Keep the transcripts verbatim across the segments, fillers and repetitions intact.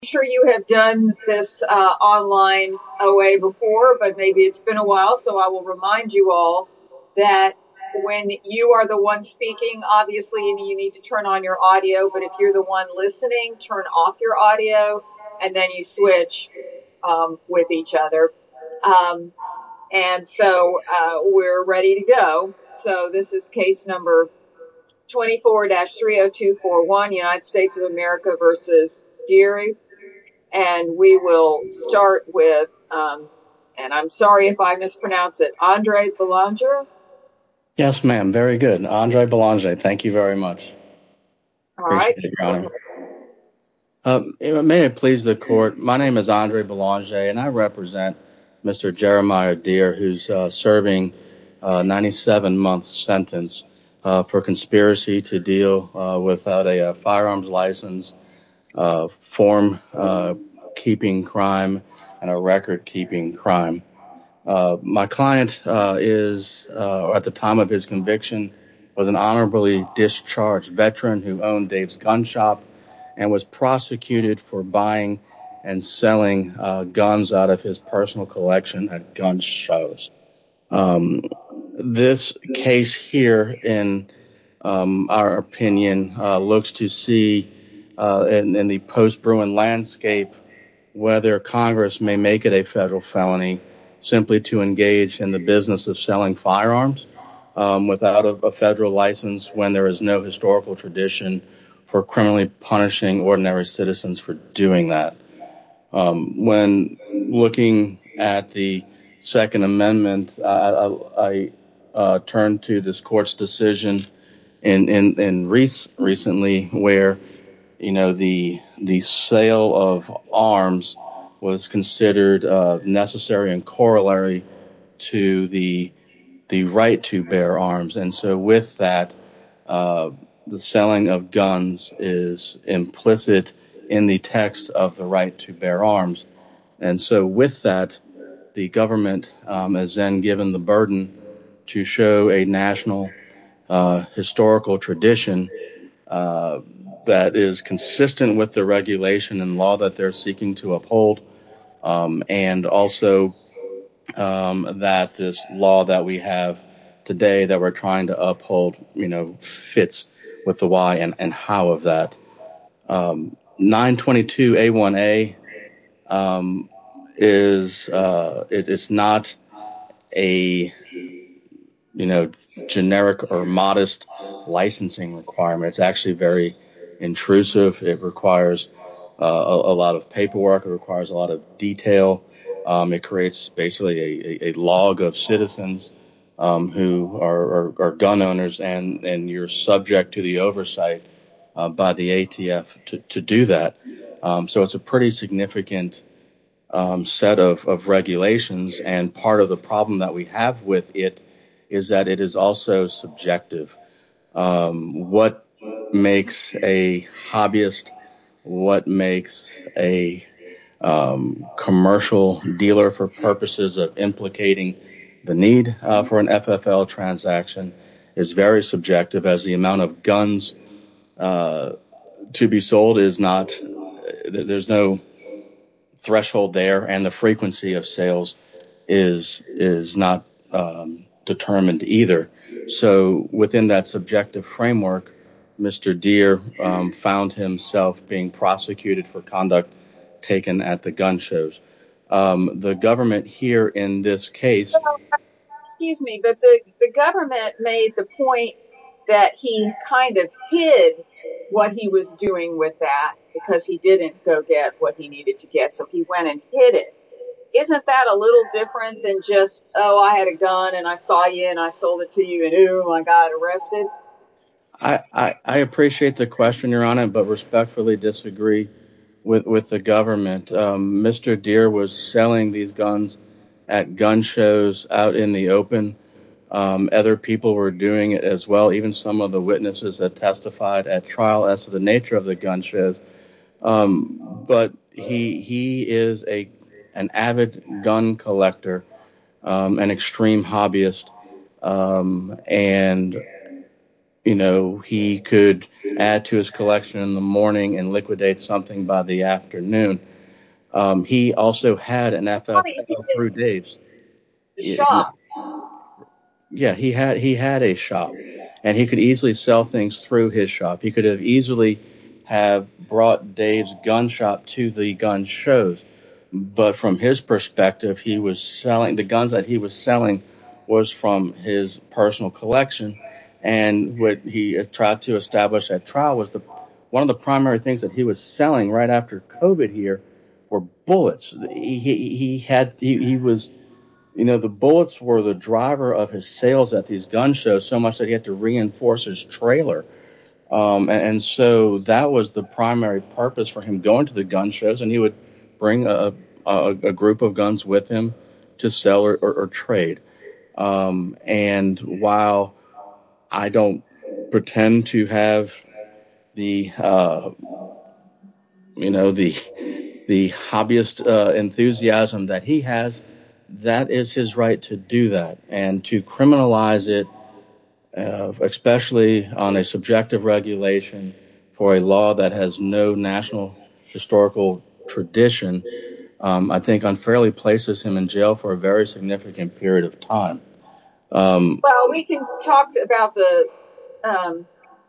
Sure you have done this uh, online O A before, but maybe it's been a while, so I will remind you all that when you are the one speaking, obviously you need to turn on your audio, but if you're the one listening, turn off your audio, and then you switch um, with each other. Um, and so uh, we're ready to go. So this is case number twenty-four dash three oh two four one, United States of America versus Deary. And we will start with, um, and I'm sorry if I mispronounce it, Andre Belanger. Yes, ma'am. Very good. Andre Belanger. Thank you very much. All right. Appreciate it, Your Honor. Uh, may it please the court, my name is Andre Belanger, and I represent Mister Jeremiah Dear, who's uh, serving a ninety-seven month sentence uh, for conspiracy to deal uh, without a, a firearms license, uh, form uh, keeping crime, and a record keeping crime. Uh, my client uh, is, uh, at the time of his conviction, was an honorably discharged veteran who owned Dave's Gun Shop and was prosecuted for buying and selling uh, guns out of his personal collection at gun shows. Um, this case here, in um, our opinion, uh, looks to see uh, in, in the post-Bruin landscape whether Congress may make it a federal felony simply to engage in the business of selling firearms um, without a, a federal license when there is no historical tradition for criminally punishing ordinary citizens for doing that. Um, when looking at the Second Amendment, I, I, I uh, turned to this court's decision in in, in rec- recently where you know the the sale of arms was considered uh, necessary and corollary to the the right to bear arms, and so with that, uh, the selling of guns is implicit in the text of the right to bear arms, and so with that, the government um, is then given the burden to show a national uh, historical tradition uh, that is consistent with the regulation and law that they're seeking to uphold, um, and also um, that this law that we have today that we're trying to uphold, you know, fits with the why and, and how of that. Um, nine twenty-two A one A um, is uh, it, it's not a you know generic or modest licensing requirement. It's actually very intrusive. It requires uh, a, a lot of paperwork. It requires a lot of detail. Um, it creates basically a, a, a log of citizens um, who are, are, are gun owners, and, and you're subject to the oversight uh, by the A T F to, to do that. Um, so it's a pretty significant um, set of, of regulations, and part of the problem that we have with it is that it is also subjective. Um, what makes a hobbyist, what makes a um, commercial dealer for purposes of implicating the need uh, for an F F L transaction is very subjective, as the amount of guns uh, to be sold is not, there's no threshold there, and the frequency of sales is is not um, determined either. So within that subjective framework, Mister Dear um, found himself being prosecuted for conduct taken at the gun shows. Um, the government here in this case. Excuse me, but the, the government made the point that he kind of hid what he was doing with that because he didn't go get what he needed to get, so he went and hid it. Isn't that a little different than just, oh, I had a gun and I saw you and I sold it to you and ooh, I got arrested? I, I, I appreciate the question, Your Honor, but respectfully disagree with, with the government. Um, Mister Dear was selling these guns at gun shows out in the open. Um, other people were doing it as well, even some of the witnesses that testified at trial as to the nature of the gun shows. Um, but he he is a an avid gun collector, um, an extreme hobbyist, um, and you know, he could add to his collection in the morning and liquidate something by the afternoon. Um, he also had an F F L through Dave's. The shop. Yeah, he had he had a shop, and he could easily sell things through his shop. He could have easily have brought Dave's gun shop to the gun shows, but from his perspective, he was selling the guns that he was selling was from his personal collection, and what he tried to establish at trial was the one of the primary things that he was selling right after COVID here were bullets. He he, he had he, he was. You know, the bullets were the driver of his sales at these gun shows so much that he had to reinforce his trailer. Um, and, and so that was the primary purpose for him going to the gun shows. And he would bring a, a, a group of guns with him to sell or, or, or trade. Um, and while I don't pretend to have the, uh, you know, the the hobbyist uh, enthusiasm that he has, that is his right to do that. And to criminalize it, uh, especially on a subjective regulation for a law that has no national historical tradition, um, I think unfairly places him in jail for a very significant period of time. Um, well, we can talk about the um,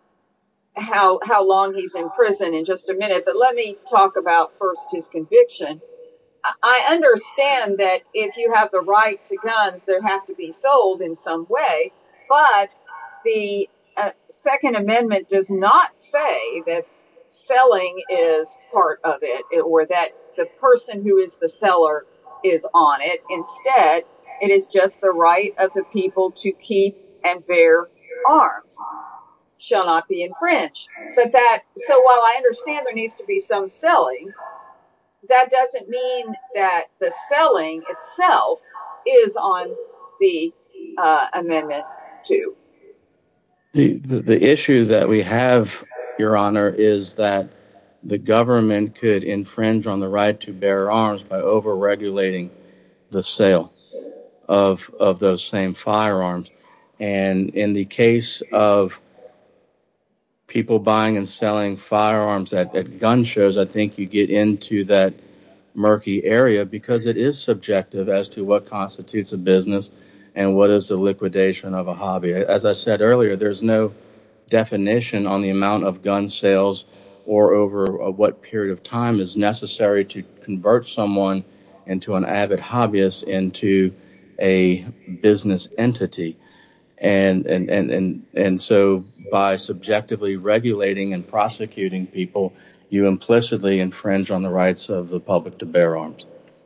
how how long he's in prison in just a minute, but let me talk about first his conviction. I understand that if you have the right to guns, they have to be sold in some way, but the uh, Second Amendment does not say that selling is part of it or that the person who is the seller is on it. Instead, it is just the right of the people to keep and bear arms shall not be infringed. But that, so while I understand there needs to be some selling, that doesn't mean that the selling itself is on the uh, amendment two. the, the the issue that we have, Your Honor, is that the government could infringe on the right to bear arms by over-regulating the sale of of those same firearms. And in the case of people buying and selling firearms at, at gun shows, I think you get into that murky area because it is subjective as to what constitutes a business and what is the liquidation of a hobby. As I said earlier, there's no definition on the amount of gun sales or over what period of time is necessary to convert someone into an avid hobbyist into a business entity. And, and, and, and, and so by subjectively regulating and prosecuting people, you implicitly infringe on the rights of the public to bear arms.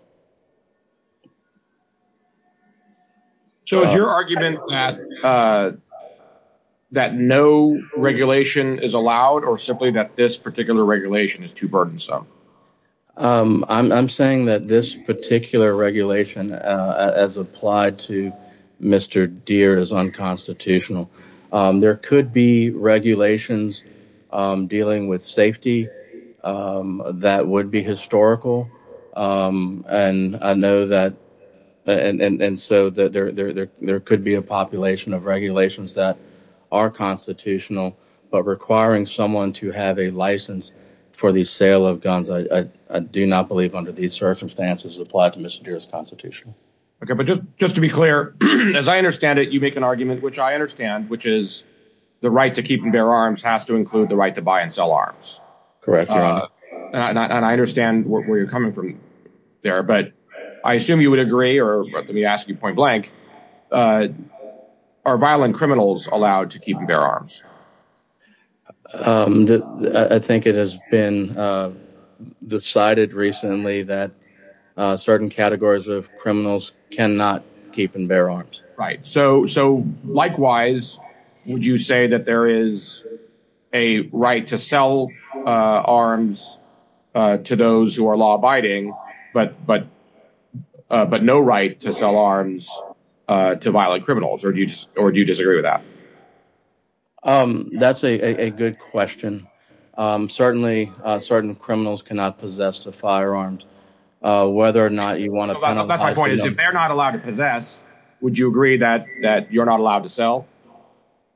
So is your uh, argument that uh, that no regulation is allowed, or simply that this particular regulation is too burdensome? Um, I'm, I'm saying that this particular regulation, uh, as applied to Mister Deere, is unconstitutional. Um, there could be regulations um, dealing with safety um, that would be historical, um, and I know that, and and, and so that there, there there there could be a population of regulations that are constitutional, but requiring someone to have a license for the sale of guns, I, I, I do not believe under these circumstances applied to Mister Deere is constitutional. Okay, but just, just to be clear, as I understand it, you make an argument, which I understand, which is the right to keep and bear arms has to include the right to buy and sell arms. Correct, Your Honor. Uh, and, I, and I understand where, where you're coming from there, but I assume you would agree, or let me ask you point blank, uh, are violent criminals allowed to keep and bear arms? Um, the, I think it has been uh, decided recently that uh, certain categories of criminals cannot keep and bear arms. Right. So, so likewise, would you say that there is a right to sell uh, arms uh, to those who are law-abiding, but but uh, but no right to sell arms uh, to violent criminals, or do you or do you disagree with that? Um, that's a, a, a good question. Um, certainly, uh, certain criminals cannot possess the firearms. Uh, whether or not you want to so penalize that's my point. Is if they're not allowed to possess, would you agree that that you're not allowed to sell?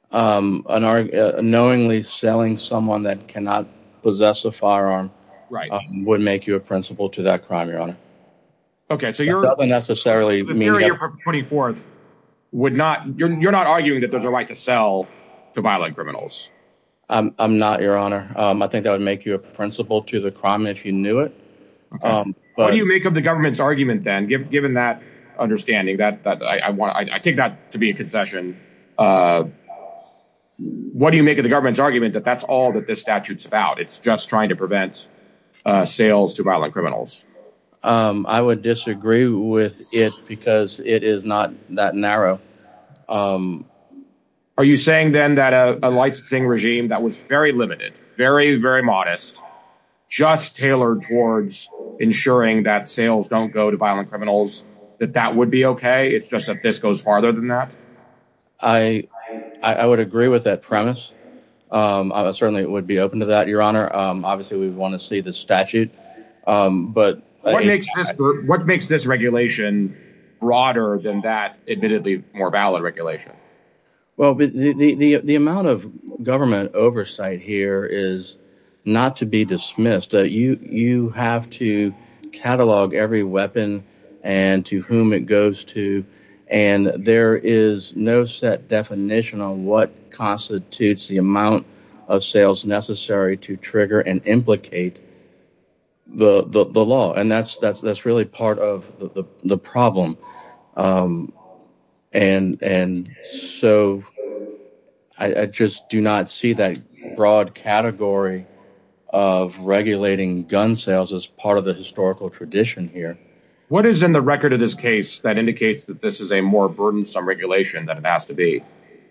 Um, an arg- uh, knowingly selling someone that cannot possess a firearm Right. um, would make you a principal to that crime, Your Honor. Okay, so That you're doesn't necessarily the mean theory you you're have, putting forth would not you're you're not arguing that there's a right to sell to violent criminals. I'm I'm not, Your Honor. Um, I think that would make you a principal to the crime if you knew it. Okay. Um, What do but you make of the government's argument then, given given that understanding that that I, I want I, I take that to be a concession. Uh, what do you make of the government's argument that that's all that this statute's about? It's just trying to prevent uh, sales to violent criminals. um, I would disagree with it because it is not that narrow. Um, Are you saying then that a, a licensing regime that was very limited, very, very modest, just tailored towards ensuring that sales don't go to violent criminals, that that would be okay? It's just that this goes farther than that? I, I I would agree with that premise. Um, I certainly would be open to that, Your Honor. Um, obviously, we want to see the statute, um, but What it, makes this what makes this regulation broader than that admittedly more valid regulation? well, the, the the the amount of government oversight here is not to be dismissed. Uh, you you have to catalog every weapon and to whom it goes to, and there is no set definition on what constitutes the amount of sales necessary to trigger and implicate the the, the law, and that's that's that's really part of the the, the problem, um, and and so I, I just do not see that broad category of regulating gun sales as part of the historical tradition here. What is in the record of this case that indicates that this is a more burdensome regulation than it has to be?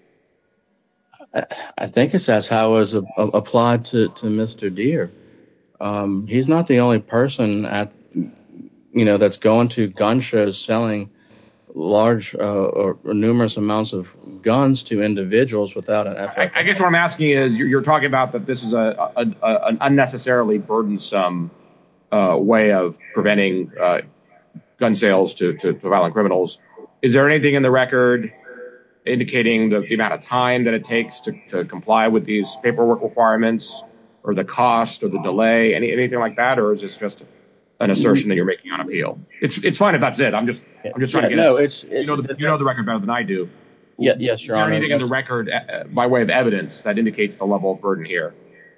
I, I think it's as how it was a, a, applied to, to Mister Deere. Um, he's not the only person at you know that's going to gun shows selling large uh, or, or numerous amounts of guns to individuals without an F F A. I, I guess what I'm asking is you're, you're talking about that this is a, a, a an unnecessarily burdensome uh, way of preventing uh, gun sales to, to, to violent criminals. Is there anything in the record indicating the, the amount of time that it takes to, to comply with these paperwork requirements, or the cost, or the delay, any, anything like that, or is this just an assertion that you're making on appeal? It's it's fine if that's it. I'm just I'm just trying Yeah, to get no, a, it's it, you know the, it, you know the record better than I do. Yeah, yes, Your Is there Honor. anything in the record uh, by way of evidence that indicates the level of burden here?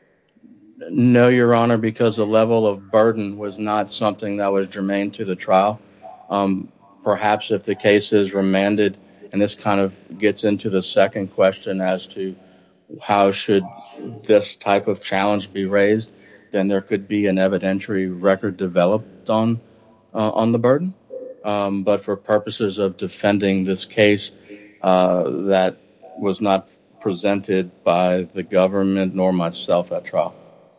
No, Your Honor, because the level of burden was not something that was germane to the trial. Um, perhaps if the case is remanded, and this kind of gets into the second question as to how should this type of challenge be raised, then there could be an evidentiary record developed on uh, on the burden. Um, but for purposes of defending this case, uh, that was not presented by the government nor myself at trial.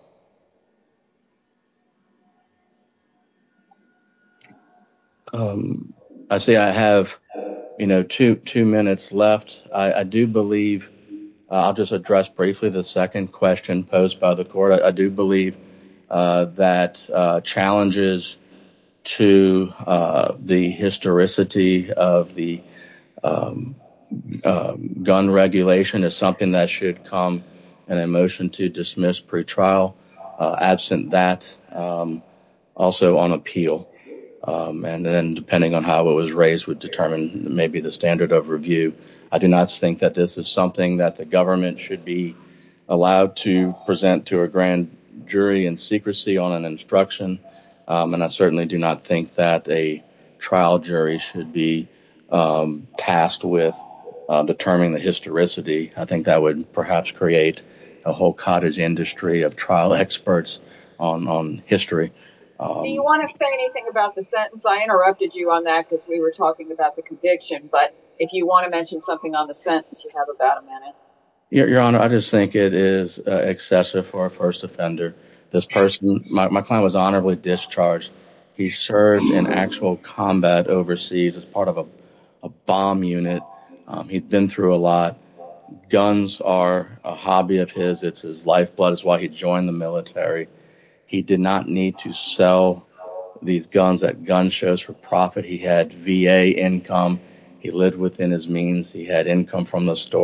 Um, I see I have, you know, two two minutes left. I, I do believe uh, I'll just address briefly the second question posed by the court. I, I do believe uh, that uh, challenges to uh, the historicity of the um, uh, gun regulation is something that should come in a motion to dismiss pretrial. Uh, absent that, um, also on appeal. Um, and then depending on how it was raised would determine maybe the standard of review. I do not think that this is something that the government should be allowed to present to a grand jury in secrecy on an instruction. Um, and I certainly do not think that a trial jury should be um, tasked with uh, determining the historicity. I think that would perhaps create a whole cottage industry of trial experts on, on history. Um, Do you want to say anything about the sentence? I interrupted you on that because we were talking about the conviction, but if you want to mention something on the sentence, you have about a minute. Your, Your Honor, I just think it is uh, excessive for a first offender. This person, my, my client was honorably discharged. He served in actual combat overseas as part of a, a bomb unit. Um, he'd been through a lot. Guns are a hobby of his. It's his lifeblood. It's why he joined the military. He did not need to sell these guns at gun shows for profit. He had V A income. He lived within his means. He had income from the store.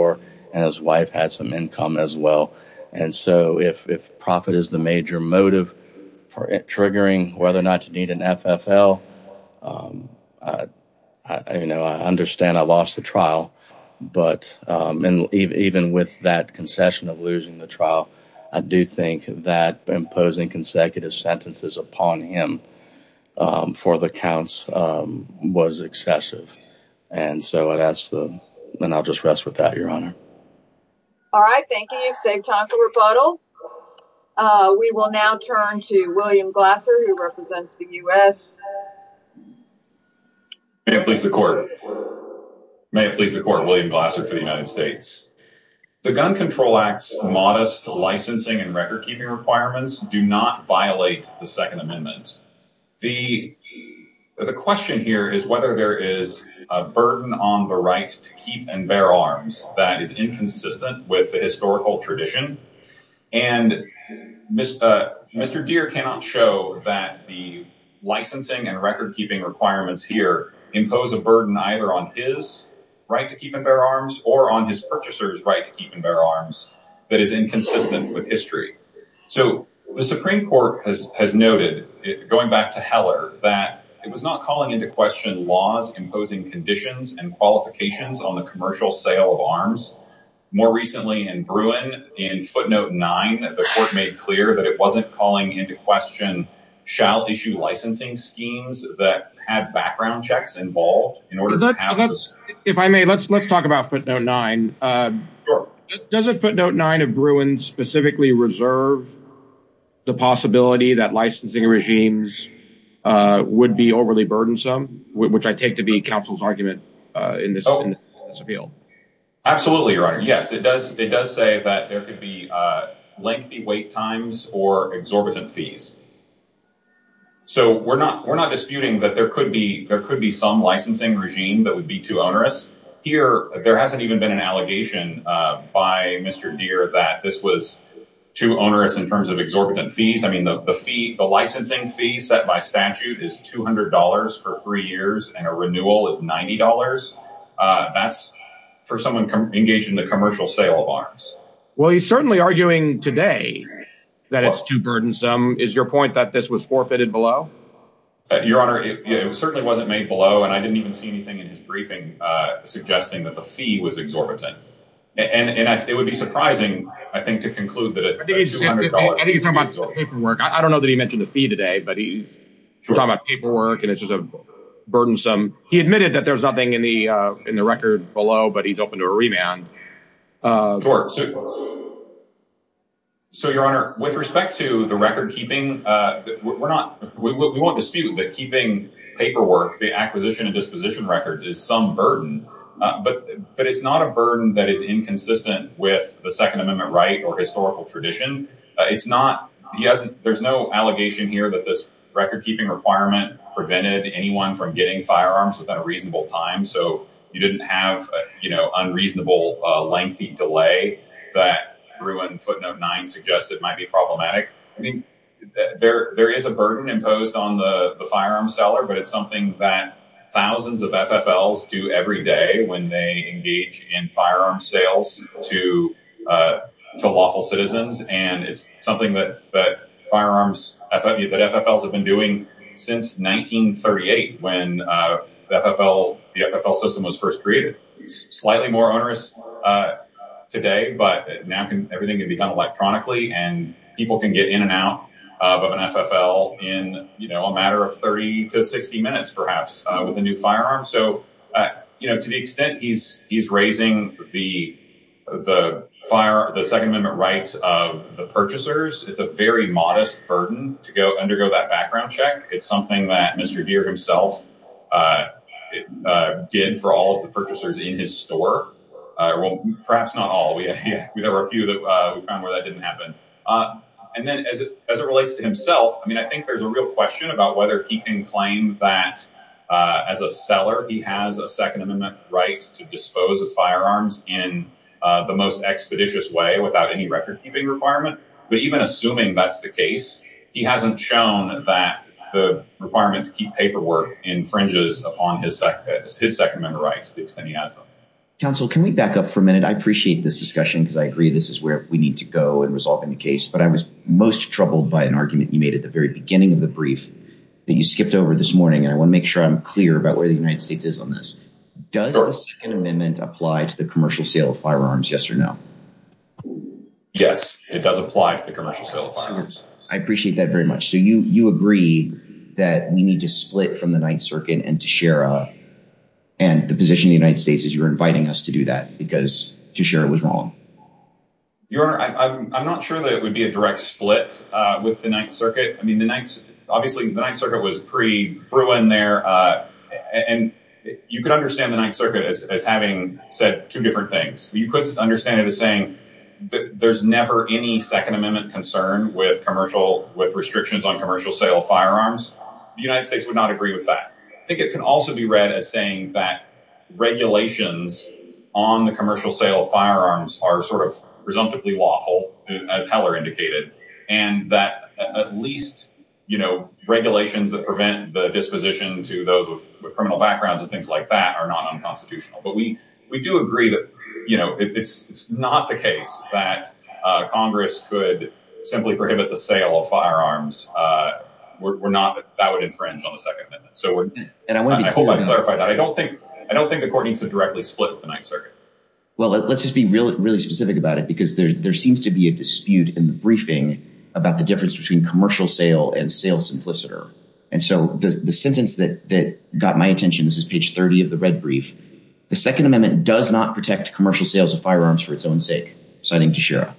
and his wife had some income as well. And so if, if profit is the major motive for it triggering whether or not you need an F F L, um, I, I, you know, I understand I lost the trial, but um, and even with that concession of losing the trial, I do think that imposing consecutive sentences upon him um, for the counts um, was excessive. And so that's the, and I'll just rest with that, Your Honor. All right, thank you. You've saved time for rebuttal. Uh, we will now turn to William Glasser, who represents the U S May it please the court. May it please the court, William Glasser for the United States. The Gun Control Act's modest licensing and record-keeping requirements do not violate the Second Amendment. The, the question here is whether there is a burden on the right to keep and bear arms that is inconsistent with the historical tradition. And uh, Mister Deere cannot show that the licensing and record-keeping requirements here impose a burden either on his right to keep and bear arms or on his purchaser's right to keep and bear arms that is inconsistent with history. So the Supreme Court has, has noted, going back to Heller, that it was not calling into question laws imposing conditions and qualifications on the commercial sale of arms. More recently in Bruin, in footnote nine, the court made clear that it wasn't calling into question shall issue licensing schemes that had background checks involved in order that, to have that's, this. If I may, let's let's talk about footnote nine. Uh, sure. Doesn't footnote nine of Bruin specifically reserve the possibility that licensing regimes uh, would be overly burdensome, which I take to be counsel's argument uh, in, this, oh. in, this, in this appeal? Absolutely, Your Honor. Yes, it does. It does say that there could be uh, lengthy wait times or exorbitant fees. So we're not we're not disputing that there could be there could be some licensing regime that would be too onerous. Here, there hasn't even been an allegation uh, by Mister Deere that this was too onerous in terms of exorbitant fees. I mean, the, the fee, the licensing fee set by statute is two hundred dollars for three years, and a renewal is ninety dollars. Uh, that's for someone com- engaged in the commercial sale of arms. Well, he's certainly arguing today that it's too burdensome. Is your point that this was forfeited below? Uh, Your Honor, it, it certainly wasn't made below, and I didn't even see anything in his briefing uh, suggesting that the fee was exorbitant. And and I, it would be surprising, I think, to conclude that it, I think he's, two hundred dollars I think he's talking about exorbitant. Paperwork. I, I don't know that he mentioned the fee today, but he's sure. talking about paperwork, and it's just a burdensome. He admitted that there's nothing in the uh, in the record below, but he's open to a remand. Uh, sure. So, So, Your Honor, with respect to the record keeping, uh, we're not, we, we won't dispute that keeping paperwork, the acquisition and disposition records, is some burden, uh, but but it's not a burden that is inconsistent with the Second Amendment right or historical tradition. Uh, it's not. He hasn't. There's no allegation here that this record keeping requirement prevented anyone from getting firearms within a reasonable time. So you didn't have, a, you know, unreasonable, uh, lengthy delay that Bruin footnote nine suggested might be problematic. I mean, there there is a burden imposed on the, the firearm seller, but it's something that thousands of F F Ls do every day when they engage in firearm sales to uh, to lawful citizens, and it's something that that firearms that F F Ls have been doing since nineteen thirty-eight, when uh, the F F L the F F L system was first created. It's slightly more onerous Uh, today, but now can, everything can be done electronically, and people can get in and out of, of an F F L in, you know, a matter of thirty to sixty minutes, perhaps, uh, with a new firearm. So, uh, you know, to the extent he's he's raising the the fire the Second Amendment rights of the purchasers, it's a very modest burden to go undergo that background check. It's something that Mister Deere himself uh, it, uh, did for all of the purchasers in his store. Uh, well, perhaps not all. We, yeah, there were a few that uh, we found where that didn't happen. Uh, and then as it, as it relates to himself, I mean, I think there's a real question about whether he can claim that uh, as a seller, he has a Second Amendment right to dispose of firearms in uh, the most expeditious way without any record-keeping requirement. But even assuming that's the case, he hasn't shown that the requirement to keep paperwork infringes upon his, sec- his Second Amendment rights to the extent he has them. Counsel, can we back up for a minute? I appreciate this discussion because I agree this is where we need to go in resolving the case. But I was most troubled by an argument you made at the very beginning of the brief that you skipped over this morning. And I want to make sure I'm clear about where the United States is on this. Does sure. the Second Amendment apply to the commercial sale of firearms? Yes or no? Yes, it does apply to the commercial sale of firearms. I appreciate that very much. So you, you agree that we need to split from the Ninth Circuit and Teixeira. And the position of the United States is you're inviting us to do that because Teixeira was wrong. Your Honor, I, I'm, I'm not sure that it would be a direct split uh, with the Ninth Circuit. I mean, the Ninth, obviously, the Ninth Circuit was pre-Bruin there. Uh, and you could understand the Ninth Circuit as, as having said two different things. You could understand it as saying that there's never any Second Amendment concern with commercial, with restrictions on commercial sale of firearms. The United States would not agree with that. I think it can also be read as saying that regulations on the commercial sale of firearms are sort of presumptively lawful, as Heller indicated, and that at least, you know, regulations that prevent the disposition to those with, with criminal backgrounds and things like that are not unconstitutional. But we, we do agree that, you know, it, it's it's not the case that uh, Congress could simply prohibit the sale of firearms. Uh, We're, we're not, that would infringe on the Second Amendment. So we're, and I want to be I clear hope I clarified that. I don't think, I don't think the court needs to directly split with the Ninth Circuit. Well, let's just be really, really specific about it because there, there seems to be a dispute in the briefing about the difference between commercial sale and sale simpliciter. And so the, the sentence that, that got my attention, this is page thirty of the red brief. The Second Amendment does not protect commercial sales of firearms for its own sake, citing Teixeira.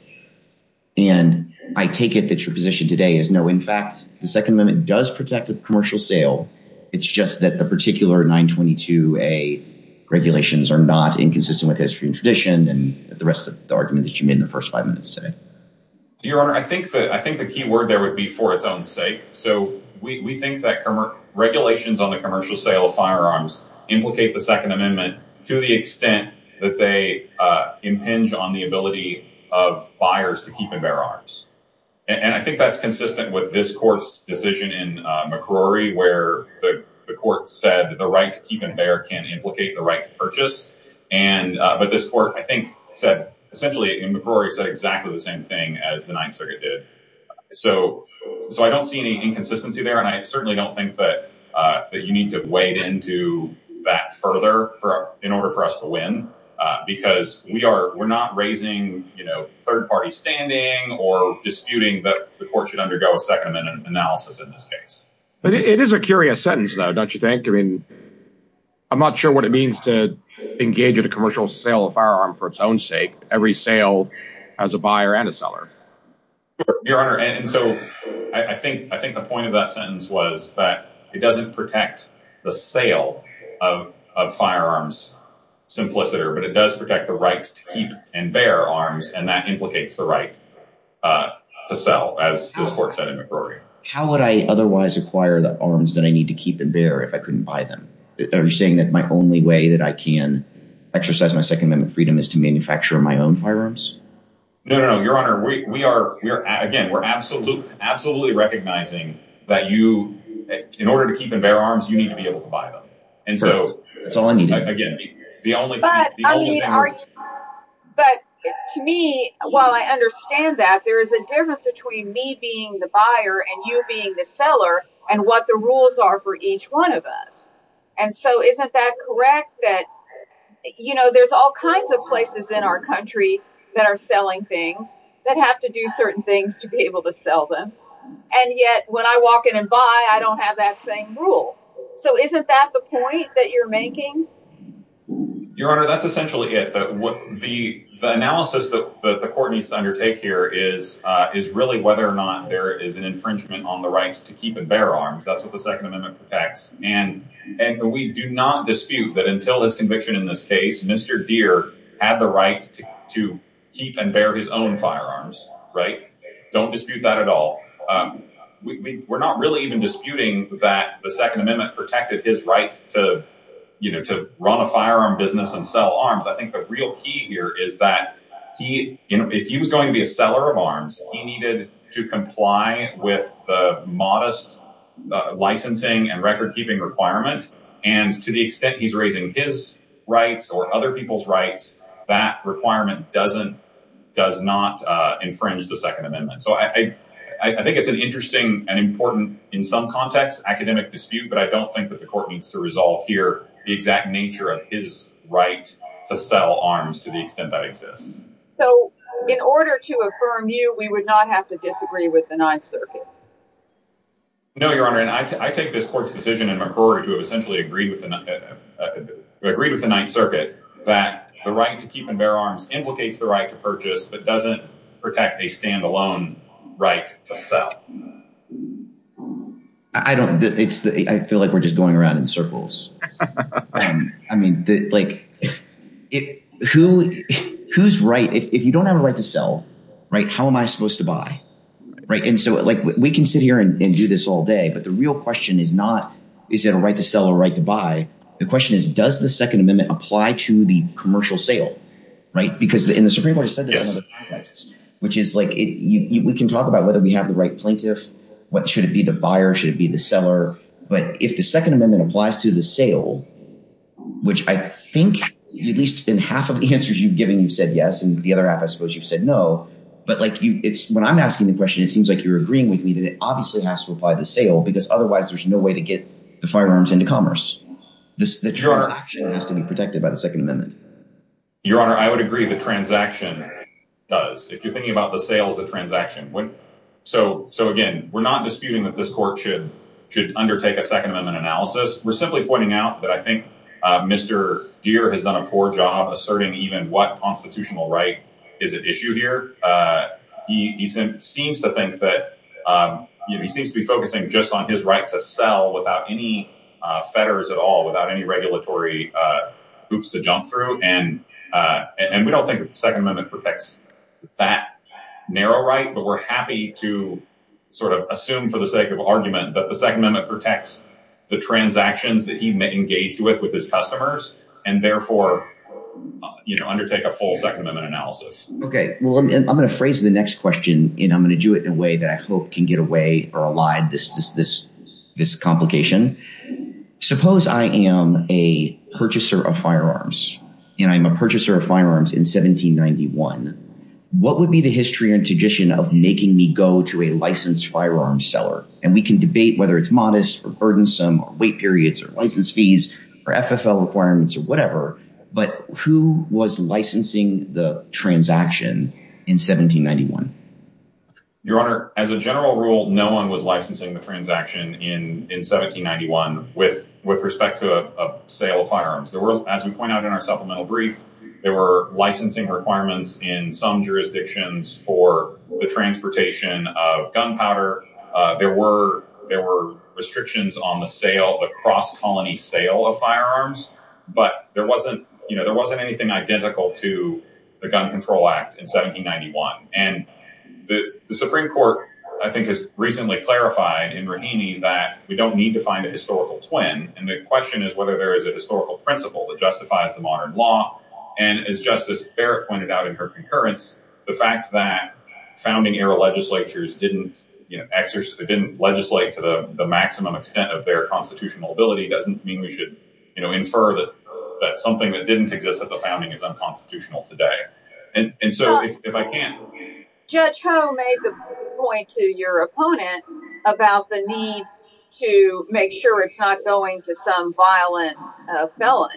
And I take it that your position today is no, in fact, the Second Amendment does protect a commercial sale. It's just that the particular nine twenty-two A regulations are not inconsistent with history and tradition and the rest of the argument that you made in the first five minutes today. Your Honor, I think that I think the key word there would be for its own sake. So we, we think that com- regulations on the commercial sale of firearms implicate the Second Amendment to the extent that they uh, impinge on the ability of buyers to keep and bear arms. And I think that's consistent with this court's decision in uh, McCrory, where the, the court said the right to keep and bear can implicate the right to purchase. And uh, but this court, I think, said essentially in McCrory said exactly the same thing as the Ninth Circuit did. So, so I don't see any inconsistency there, and I certainly don't think that uh, that you need to wade into that further for in order for us to win. Uh, because we are, we're not raising, you know, third-party standing or disputing that the court should undergo a Second Amendment analysis in this case. But it, it is a curious sentence, though, don't you think? I mean, I'm not sure what it means to engage in a commercial sale of firearm for its own sake. Every sale has a buyer and a seller. Your Honor, and, and so I, I think I think the point of that sentence was that it doesn't protect the sale of of firearms simpliciter, but it does protect the right to keep and bear arms, and that implicates the right uh, to sell, as this court said in McCrory. How would I otherwise acquire the arms that I need to keep and bear if I couldn't buy them? Are you saying that my only way that I can exercise my Second Amendment freedom is to manufacture my own firearms? No, no, no, Your Honor. We we are we are again we're absolutely absolutely recognizing that you, in order to keep and bear arms, you need to be able to buy them, and Perfect. So that's all I need. Again. The only, but the I only mean, thing are you, but to me, while I understand that, there is a difference between me being the buyer and you being the seller and what the rules are for each one of us. And so isn't that correct that, you know, there's all kinds of places in our country that are selling things that have to do certain things to be able to sell them. And yet when I walk in and buy, I don't have that same rule. So isn't that the point that you're making? Your Honor, that's essentially it. The, what, the, the analysis that, that the court needs to undertake here is uh, is really whether or not there is an infringement on the right to keep and bear arms. That's what the Second Amendment protects. And and we do not dispute that until his conviction in this case, Mister Deere had the right to, to keep and bear his own firearms, right? Don't dispute that at all. Um, we, we, we're not really even disputing that the Second Amendment protected his right to you know, to run a firearm business and sell arms. I think the real key here is that he, you know, if he was going to be a seller of arms, he needed to comply with the modest uh, licensing and record keeping requirement. And to the extent he's raising his rights or other people's rights, that requirement doesn't does not uh, infringe the Second Amendment. So I, I, I think it's an interesting and important, in some contexts, academic dispute, but I don't think that the court needs to resolve here the exact nature of his right to sell arms to the extent that exists. So in order to affirm you, we would not have to disagree with the Ninth Circuit. No, Your Honor, and I, t- I take this court's decision in McCrory to have essentially agreed with the uh, uh, agreed with the Ninth Circuit that the right to keep and bear arms implicates the right to purchase, but doesn't protect a standalone right to sell. I don't. It's. The, I feel like we're just going around in circles. um, I mean, the, like, it, who who's right? If if you don't have a right to sell, right? How am I supposed to buy? Right. And so, like, we can sit here and, and do this all day, but the real question is not, is it a right to sell or a right to buy? The question is, does the Second Amendment apply to the commercial sale? Right. Because the, and the Supreme Court has said this yes. in other contexts, which is like, it, you, you, we can talk about whether we have the right plaintiff. What should it be, the buyer? Should it be the seller? But if the Second Amendment applies to the sale, which I think at least in half of the answers you've given, you've said yes. And the other half, I suppose you've said no. But like you, it's when I'm asking the question, it seems like you're agreeing with me that it obviously has to apply to the sale, because otherwise there's no way to get the firearms into commerce. This, the Your transaction Honor, has to be protected by the Second Amendment. Your Honor, I would agree the transaction does. If you're thinking about the sale as a transaction. When, so, so again, we're not disputing that this court should should undertake a Second Amendment analysis. We're simply pointing out that I think uh, Mister Deere has done a poor job asserting even what constitutional right is at issue here. Uh, he, he sim- seems to think that um, you know, he seems to be focusing just on his right to sell without any uh, fetters at all, without any regulatory uh, hoops to jump through. And, uh, and we don't think the Second Amendment protects that narrow right, but we're happy to sort of assume for the sake of argument that the Second Amendment protects the transactions that he engaged with with his customers, and therefore Uh, you know, undertake a full Second Amendment analysis. Okay. Well, I'm, I'm going to phrase the next question, and I'm going to do it in a way that I hope can get away or elide this this this this complication. Suppose I am a purchaser of firearms, and I'm a purchaser of firearms in seventeen ninety-one. What would be the history and tradition of making me go to a licensed firearms seller? And we can debate whether it's modest or burdensome or wait periods or license fees or F F L requirements or whatever. But who was licensing the transaction in seventeen ninety-one? Your Honor, as a general rule, no one was licensing the transaction in, in seventeen ninety-one with, with respect to a, a sale of firearms. There were, as we point out in our supplemental brief, there were licensing requirements in some jurisdictions for the transportation of gunpowder. Uh, there were there were restrictions on the sale, the cross-colony sale of firearms, but there wasn't, you know, there wasn't anything identical to the Gun Control Act in seventeen ninety-one. And the, the Supreme Court, I think, has recently clarified in Rahimi that we don't need to find a historical twin. And the question is whether there is a historical principle that justifies the modern law. And as Justice Barrett pointed out in her concurrence, the fact that founding era legislatures didn't, you know, exercise, didn't legislate to the, the maximum extent of their constitutional ability doesn't mean we should, you know, infer that that something that didn't exist at the founding is unconstitutional today. And and so uh, if, if I can't. Judge Ho made the point to your opponent about the need to make sure it's not going to some violent uh, felon.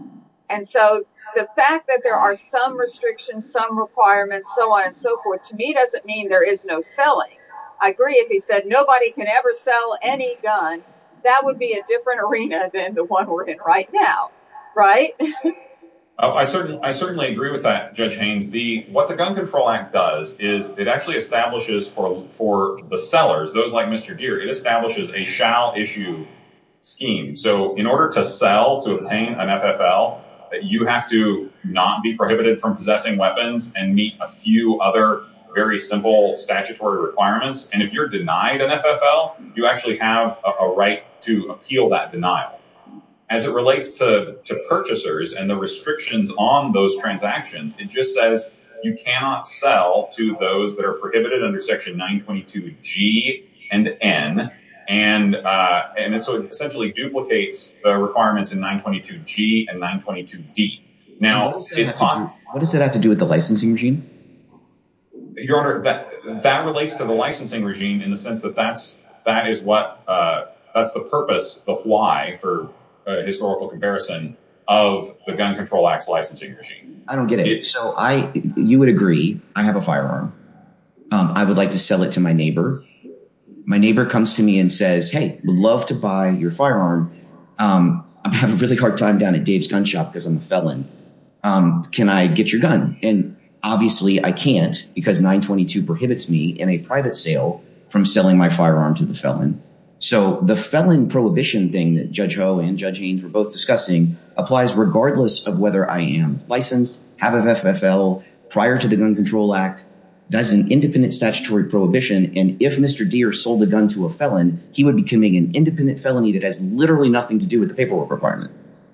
And so the fact that there are some restrictions, some requirements, so on and so forth, to me doesn't mean there is no selling. I agree if he said nobody can ever sell any gun, that would be a different arena than the one we're in right now. Right? Oh, I certainly, I certainly agree with that, Judge Haynes. The what the Gun Control Act does is it actually establishes for for the sellers, those like Mister Deere, it establishes a shall issue scheme. So in order to sell, to obtain an F F L, you have to not be prohibited from possessing weapons and meet a few other very simple statutory requirements. And if you're denied an F F L, you actually have a, a right to appeal that denial. As it relates to, to purchasers and the restrictions on those transactions, it just says you cannot sell to those that are prohibited under Section nine twenty-two G and N And uh, and so it essentially duplicates the requirements in nine twenty-two G and nine twenty-two D. Now, what does, that it's have to do, what does that have to do with the licensing regime? Your Honor, that that relates to the licensing regime in the sense that that's that is what uh, that's the purpose, the why for a historical comparison of the Gun Control Act's licensing regime. I don't get it. it so I, you would agree, I have a firearm. Um, I would like to sell it to my neighbor. My neighbor comes to me and says, hey, would love to buy your firearm. Um, I'm having a really hard time down at Dave's gun shop because I'm a felon. Um, can I get your gun? And obviously I can't, because nine twenty-two prohibits me in a private sale from selling my firearm to the felon. So the felon prohibition thing that Judge Ho and Judge Haynes were both discussing applies regardless of whether I am licensed, have a F F L, prior to the Gun Control Act. That's an independent statutory prohibition. And if Mister Deere sold a gun to a felon, he would be committing an independent felony that has literally nothing to do with the paperwork requirement.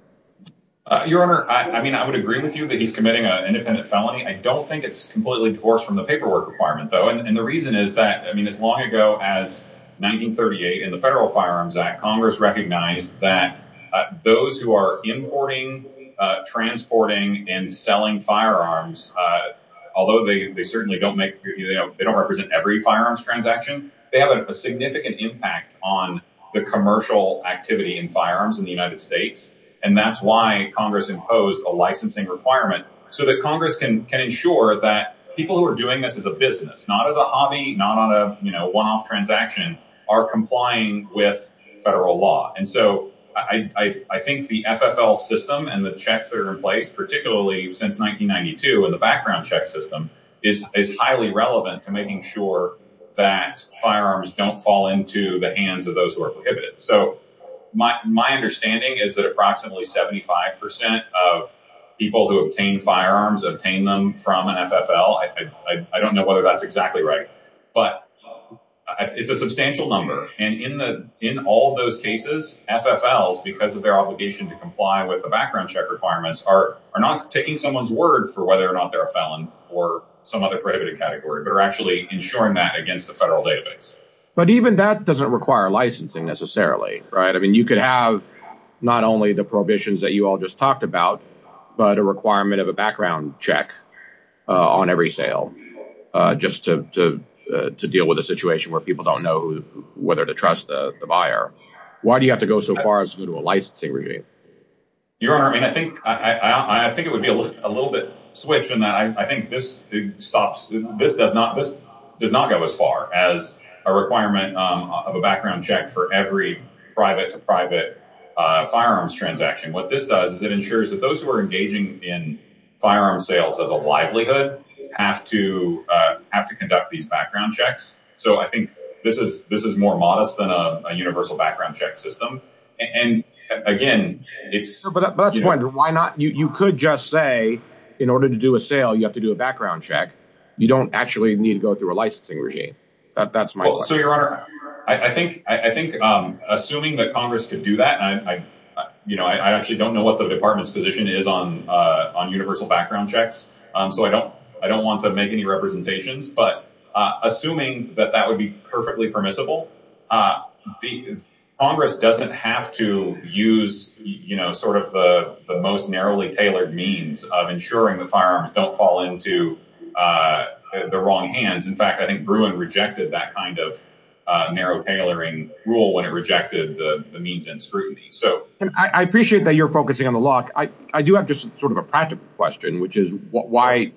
Uh, Your Honor, I, I mean, I would agree with you that he's committing an independent felony. I don't think it's completely divorced from the paperwork requirement, though. And, and the reason is that, I mean, as long ago as nineteen thirty-eight in the Federal Firearms Act, Congress recognized that uh, those who are importing, uh, transporting, and selling firearms, uh, although they, they certainly don't make, you know, they don't represent every firearms transaction, they have a, a significant impact on the commercial activity in firearms in the United States. And that's why Congress imposed a licensing requirement so that Congress can can ensure that people who are doing this as a business, not as a hobby, not on a, you know, one-off transaction, are complying with federal law. And so I, I, I think the F F L system and the checks that are in place, particularly since nineteen ninety-two, and the background check system is, is highly relevant to making sure that firearms don't fall into the hands of those who are prohibited. So my, my understanding is that approximately seventy-five percent of people who obtain firearms obtain them from an F F L. I, I, I don't know whether that's exactly right, but it's a substantial number. And in the in all of those cases, F F Ls, because of their obligation to comply with the background check requirements, are are not taking someone's word for whether or not they're a felon or some other prohibited category, but are actually ensuring that against the federal database. But even that doesn't require licensing necessarily, right? I mean, you could have not only the prohibitions that you all just talked about, but a requirement of a background check uh, on every sale, uh, just to to uh, to deal with a situation where people don't know who, whether to trust the, the buyer. Why do you have to go so far as to go to a licensing regime? Your Honor, I mean, I think I I, I think it would be a, li- a little bit switched in that I, I think this stops. This does not this does not go as far as a requirement um, of a background check for every private to private uh, firearms transaction. What this does is it ensures that those who are engaging in firearms sales as a livelihood have to uh, have to conduct these background checks. So I think this is this is more modest than a, a universal background check system. And, and again, it's but, but that's the point. Why not? You you could just say, in order to do a sale, you have to do a background check. You don't actually need to go through a licensing regime. That that's my well, question. So, Your Honor, I, I think I, I think um, assuming that Congress could do that, and I, I you know I, I actually don't know what the department's position is on uh, on universal background checks. Um, so I don't I don't want to make any representations, but uh, assuming that that would be perfectly permissible, uh, the Congress doesn't have to use, you know, sort of the, the most narrowly tailored means of ensuring that firearms don't fall into uh, the wrong hands. In fact, I think Bruin rejected that kind of uh, narrow tailoring rule when it rejected the, the means and scrutiny. So and I, I appreciate that you're focusing on the law. I, I do have just sort of a practical question, which is wh- why,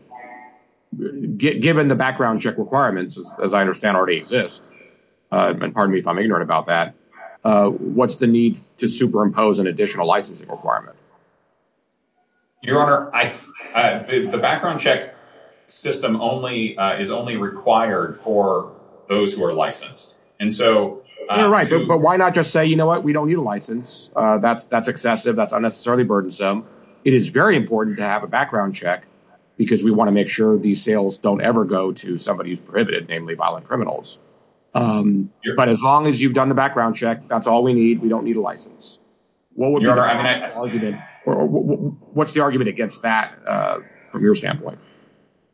g- given the background check requirements, as, as I understand already exist, uh, and pardon me if I'm ignorant about that, Uh, what's the need to superimpose an additional licensing requirement? Your Honor, I, uh, the, the background check system only uh, is only required for those who are licensed. And so, uh, yeah, right. To, but, but why not just say, you know what, we don't need a license. Uh, that's that's excessive. That's unnecessarily burdensome. It is very important to have a background check because we want to make sure these sales don't ever go to somebody who's prohibited, namely violent criminals. Um, but as long as you've done the background check, that's all we need. We don't need a license. What would Your be the Honor, I mean, I, argument, or, or what's the argument against that uh, from your standpoint?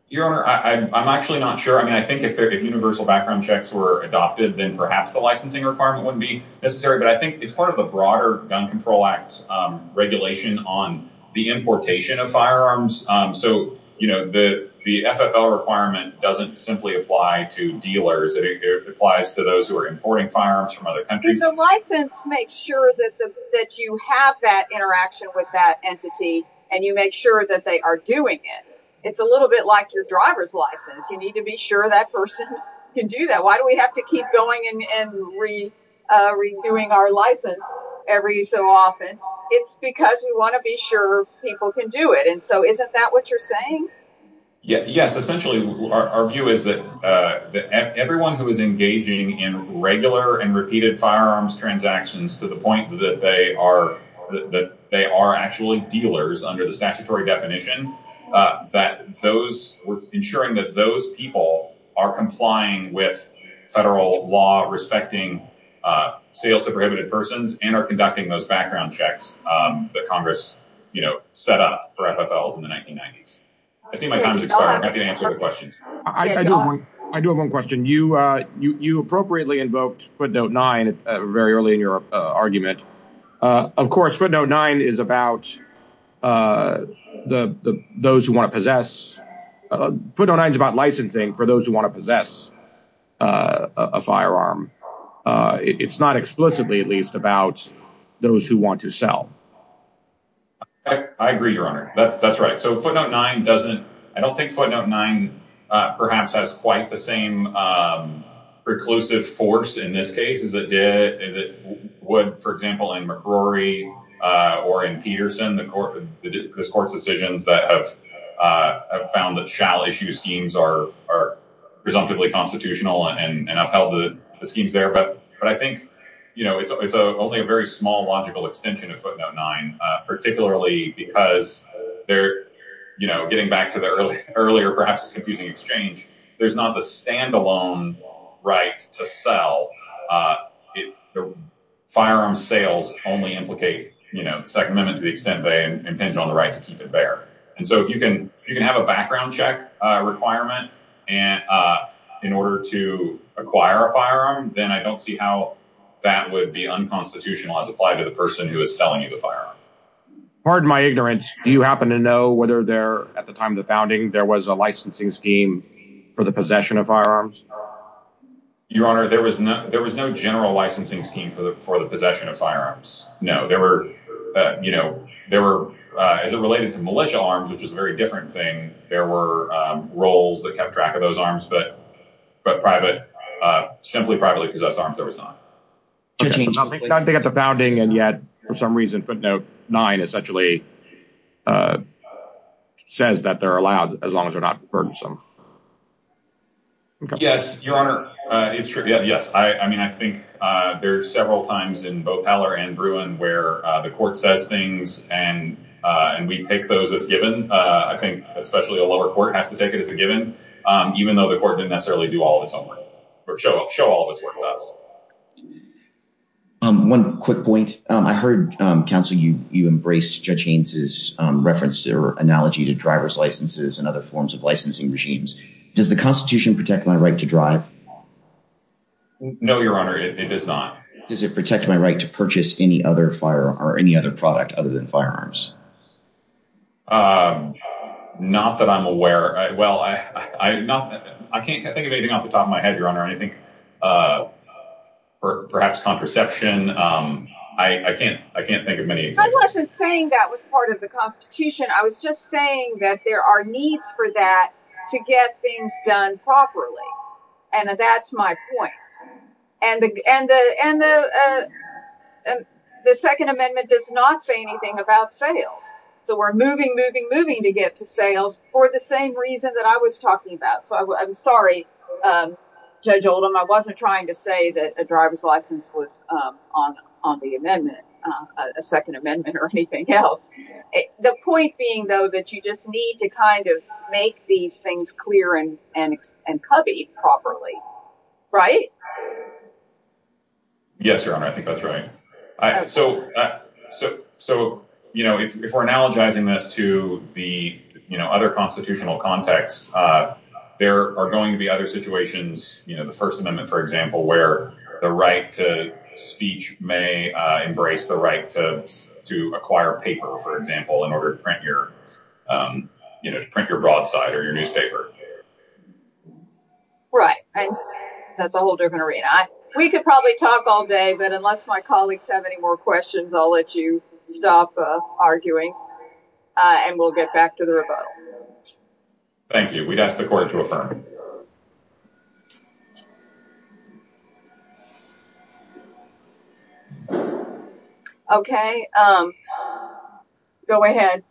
Your Honor, I, I, I'm actually not sure. I mean, I think if there, if universal background checks were adopted, then perhaps the licensing requirement wouldn't be necessary. But I think it's part of the broader Gun Control Act um, regulation on the importation of firearms. Um, so, you know, the the F F L requirement doesn't simply apply to dealers. It, it applies to those who are importing firearms from other countries. The license makes sure that the that you have that interaction with that entity, and you make sure that they are doing it. It's a little bit like your driver's license. You need to be sure that person can do that. Why do we have to keep going and, and re, uh, redoing our license every so often? It's because we want to be sure people can do it. And so isn't that what you're saying? Yeah, yes, essentially, our, our view is that, uh, that everyone who is engaging in regular and repeated firearms transactions to the point that they are that they are actually dealers under the statutory definition, Uh, that those we're ensuring that those people are complying with federal law respecting uh, sales to prohibited persons and are conducting those background checks um, that Congress, you know, set up for F F Ls in the nineteen nineties. I see my time has expired. I'm happy to answer the questions. I, I do have one. I do have one question. You uh, you you appropriately invoked footnote nine uh, very early in your uh, argument. Uh, of course, footnote nine is about uh, the the those who want to possess. Uh, footnote nine is about licensing for those who want to possess uh, a, a firearm. Uh, it, it's not explicitly, at least, about those who want to sell. I, I agree, Your Honor. That's that's right. So footnote nine doesn't. I don't think footnote nine uh, perhaps has quite the same um, preclusive force in this case as it did as it would, for example, in McCrory uh, or in Peterson, the court, the, this court's decisions that have uh, have found that shall issue schemes are are presumptively constitutional and, and upheld the, the schemes there. But but I think. You know, it's it's a, only a very small logical extension of footnote nine, uh, particularly because they're, you know, getting back to the early, earlier, perhaps confusing exchange, there's not the standalone right to sell. Uh, it, the firearms sales only implicate, you know, the Second Amendment to the extent they impinge on the right to keep it bear. And so if you can if you can have a background check uh, requirement and uh, in order to acquire a firearm, then I don't see how that would be unconstitutional as applied to the person who is selling you the firearm. Pardon my ignorance. Do you happen to know whether there, at the time of the founding, there was a licensing scheme for the possession of firearms? Your Honor, there was no there was no general licensing scheme for the for the possession of firearms. No, there were, uh, you know, there were uh, as it related to militia arms, which is a very different thing. There were um, roles that kept track of those arms, but but private, uh, simply privately possessed arms, there was not. Okay, so nothing, nothing at the founding, and yet, for some reason, footnote nine essentially uh, says that they're allowed as long as they're not burdensome. Okay. Yes, Your Honor, uh, it's true. Yeah, yes, I, I mean, I think uh, there's several times in both Heller and Bruin where uh, the court says things and uh, and we take those as given. Uh, I think especially a lower court has to take it as a given, um, even though the court didn't necessarily do all of its own work or show show all of its work to us. Um, one quick point. Um, I heard, um, counsel, you, you embraced Judge Haynes's um, reference or analogy to driver's licenses and other forms of licensing regimes. Does the Constitution protect my right to drive? No, Your Honor, it, it does not. Does it protect my right to purchase any other firearm or any other product other than firearms? Um, not that I'm aware. I, well, I, I, I not I can't think of anything off the top of my head, Your Honor. And I think. Uh, Perhaps contraception. Um, I, I can't. I can't think of many examples. I wasn't saying that was part of the Constitution. I was just saying that there are needs for that to get things done properly, and that's my point. And the and the and the uh, and the Second Amendment does not say anything about sales. So we're moving, moving, moving to get to sales for the same reason that I was talking about. So I, I'm sorry. Um, Judge Oldham, I wasn't trying to say that a driver's license was um, on on the amendment, uh, a Second Amendment or anything else. It, the point being, though, that you just need to kind of make these things clear and and and cubbied properly, right? Yes, Your Honor, I think that's right. I, okay. So, uh, so, so you know, if if we're analogizing this to the you know, other constitutional contexts, uh, there are going to be other situations, you know, the First Amendment, for example, where the right to speech may uh, embrace the right to to acquire paper, for example, in order to print your, um, you know, to print your broadside or your newspaper. Right, and that's a whole different arena. I, we could probably talk all day, but unless my colleagues have any more questions, I'll let you stop uh, arguing, uh, and we'll get back to the rebuttal. Thank you. We'd ask the court to affirm. Okay, um, go ahead.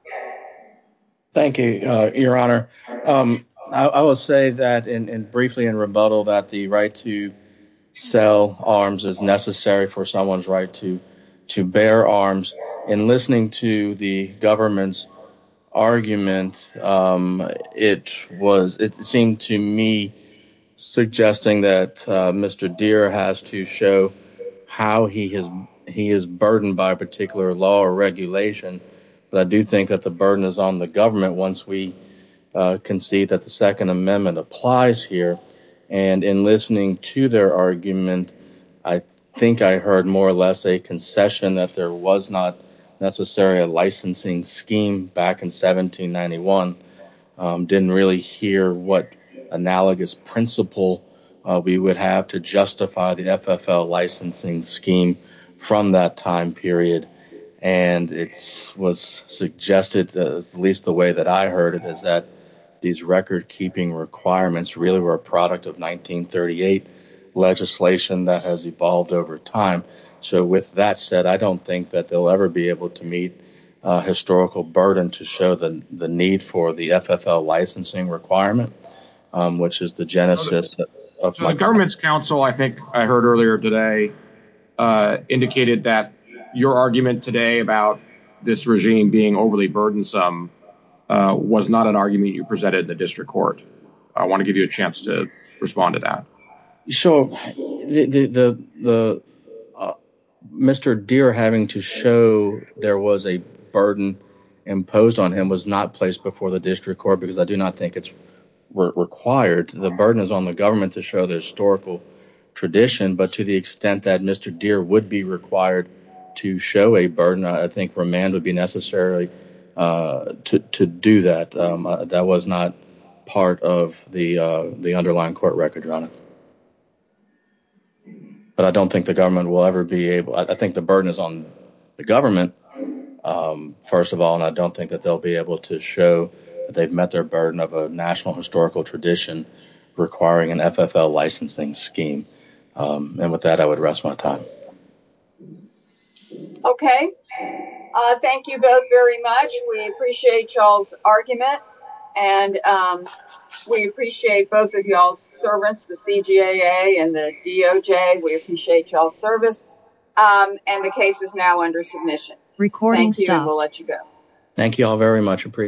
Thank you, uh, Your Honor. Um, I, I will say that in, in briefly in rebuttal that the right to sell arms is necessary for someone's right to to bear arms. In listening to the government's argument, um, it was it seemed to me suggesting that uh, Mister Deere has to show how he is he is burdened by a particular law or regulation. But I do think that the burden is on the government once we uh, concede that the Second Amendment applies here. And in listening to their argument, I think I heard more or less a concession that there was not necessarily a licensing scheme back in seventeen ninety-one. Um, didn't really hear what analogous principle uh, we would have to justify the F F L licensing scheme from that time period. And it was suggested, uh, at least the way that I heard it, is that these record-keeping requirements really were a product of nineteen thirty-eight legislation that has evolved over time. So with that said, I don't think that they'll ever be able to meet uh, historical burden to show the, the need for the F F L licensing requirement, um, which is the genesis so the, of so my... the government's counsel, I think I heard earlier today, uh, indicated that your argument today about this regime being overly burdensome uh, was not an argument you presented in the district court. I want to give you a chance to respond to that. Sure. The the the, the uh, Mister Deere having to show there was a burden imposed on him was not placed before the district court because I do not think it's re- required. The burden is on the government to show the historical tradition, but to the extent that Mister Deere would be required to show a burden, I think remand would be necessary uh, to to do that. Um, uh, that was not part of the uh, the underlying court record, Your Honor. But I don't think the government will ever be able. I, I think the burden is on the government, um, first of all, and I don't think that they'll be able to show that they've met their burden of a national historical tradition requiring an F F L licensing scheme. Um, and with that, I would rest my time. Okay. Uh, thank you both very much. We appreciate y'all's argument, and um, we appreciate both of y'all's service, the C G A A and the D O J. We appreciate y'all's service, um, and the case is now under submission. Recording Thank you, stopped. and we'll let you go. Thank you all very much. Appreciate it.